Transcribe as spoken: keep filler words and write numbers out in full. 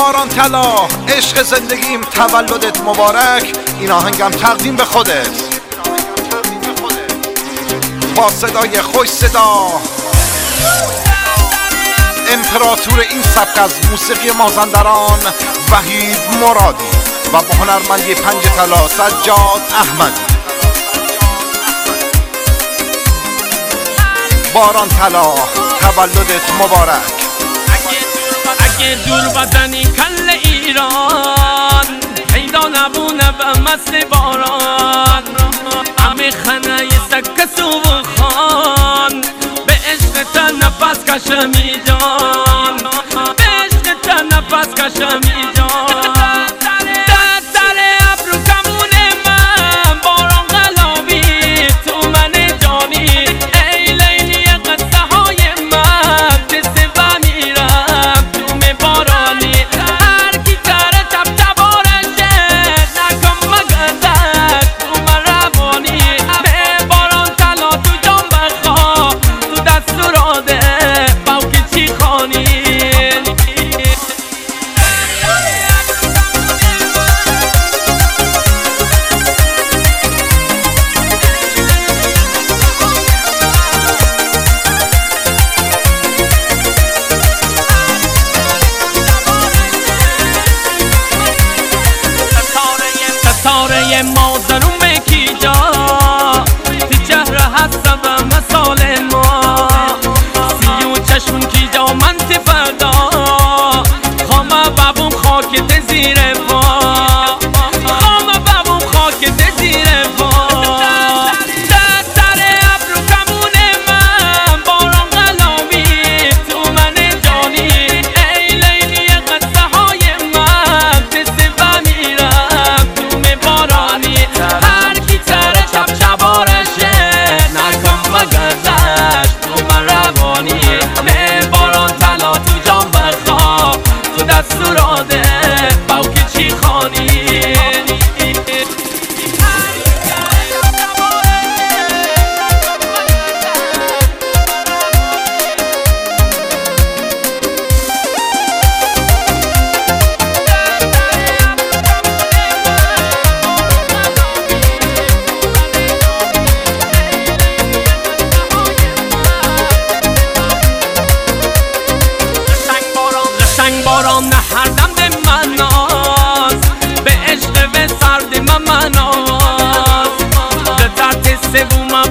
باران طلا عشق زندگیم تولدت مبارک. این آهنگم تقدیم به خودت با صدای خوش صدا امپراتور این سبک از موسیقی مازندران وحید مرادی و با هنرمندی پنج طلا سجاد احمدی. باران طلا تولدت مبارک. اگه دور بزنی کل ایران پیدا نبونه و مثل باران، همه خنه سکس و خان به عشق تا نفس کشم جان، به عشق تا نفس کشم جان. ستاره مازنون کی جا تی چهره هست و مثال ما، سی و چشمون کی جا من تی فردا خامه بابون خاک تی زیر پا، خامه بابون خاک تی زیر پا. سر ابرو کمون من باران قلابی تو من جانی، ای لیلی قصه های من دست و میرم هر کی سر چپ چبارشه نکن مگذشت تو من روانی. به باران طلا تو جام بخوا تو دستوراده باوکی چی خانی. باران نه هر دم به مناز به عشق و سرد من مناز به ترت سبوم